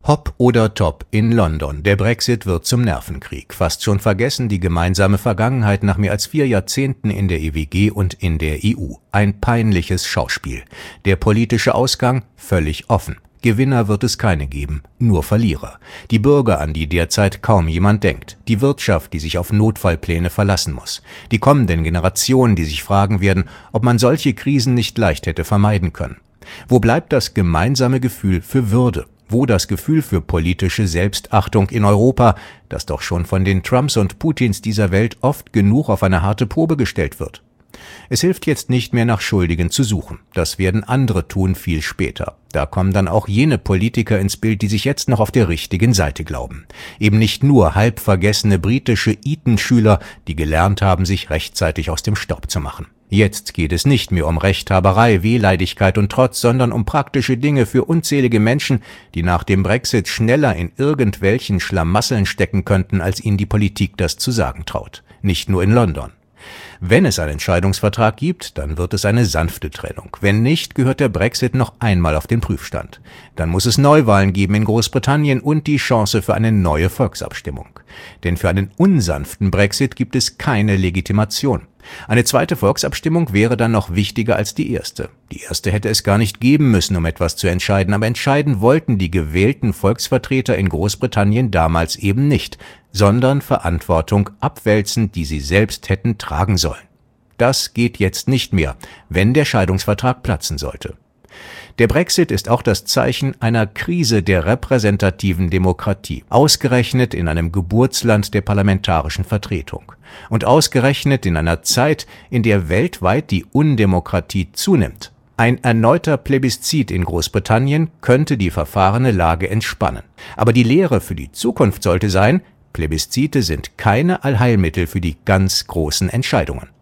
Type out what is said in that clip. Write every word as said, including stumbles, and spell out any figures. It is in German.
Hop oder Top in London. Der Brexit wird zum Nervenkrieg. Fast schon vergessen die gemeinsame Vergangenheit nach mehr als vier Jahrzehnten in der E W G und in der E U. Ein peinliches Schauspiel. Der politische Ausgang völlig offen. Gewinner wird es keine geben, nur Verlierer. Die Bürger, an die derzeit kaum jemand denkt. Die Wirtschaft, die sich auf Notfallpläne verlassen muss. Die kommenden Generationen, die sich fragen werden, ob man solche Krisen nicht leicht hätte vermeiden können. Wo bleibt das gemeinsame Gefühl für Würde? Wo das Gefühl für politische Selbstachtung in Europa, das doch schon von den Trumps und Putins dieser Welt oft genug auf eine harte Probe gestellt wird? Es hilft jetzt nicht mehr nach Schuldigen zu suchen. Das werden andere tun viel später. Da kommen dann auch jene Politiker ins Bild, die sich jetzt noch auf der richtigen Seite glauben. Eben nicht nur halb vergessene britische Eton-Schüler, die gelernt haben, sich rechtzeitig aus dem Staub zu machen. Jetzt geht es nicht mehr um Rechthaberei, Wehleidigkeit und Trotz, sondern um praktische Dinge für unzählige Menschen, die nach dem Brexit schneller in irgendwelchen Schlamassel stecken könnten, als ihnen die Politik das zu sagen traut. Nicht nur in London. Wenn es einen Scheidungsvertrag gibt, dann wird es eine sanfte Trennung. Wenn nicht, gehört der Brexit noch einmal auf den Prüfstand. Dann muss es Neuwahlen geben in Großbritannien und die Chance für eine neue Volksabstimmung. Denn für einen unsanften Brexit gibt es keine Legitimation. Eine zweite Volksabstimmung wäre dann noch wichtiger als die erste. Die erste hätte es gar nicht geben müssen, um etwas zu entscheiden, aber entscheiden wollten die gewählten Volksvertreter in Großbritannien damals eben nicht, sondern Verantwortung abwälzen, die sie selbst hätten tragen sollen. Das geht jetzt nicht mehr, wenn der Scheidungsvertrag platzen sollte. Der Brexit ist auch das Zeichen einer Krise der repräsentativen Demokratie, ausgerechnet in einem Geburtsland der parlamentarischen Vertretung. Und ausgerechnet in einer Zeit, in der weltweit die Undemokratie zunimmt. Ein erneuter Plebiszit in Großbritannien könnte die verfahrene Lage entspannen. Aber die Lehre für die Zukunft sollte sein, Plebiszite sind keine Allheilmittel für die ganz großen Entscheidungen.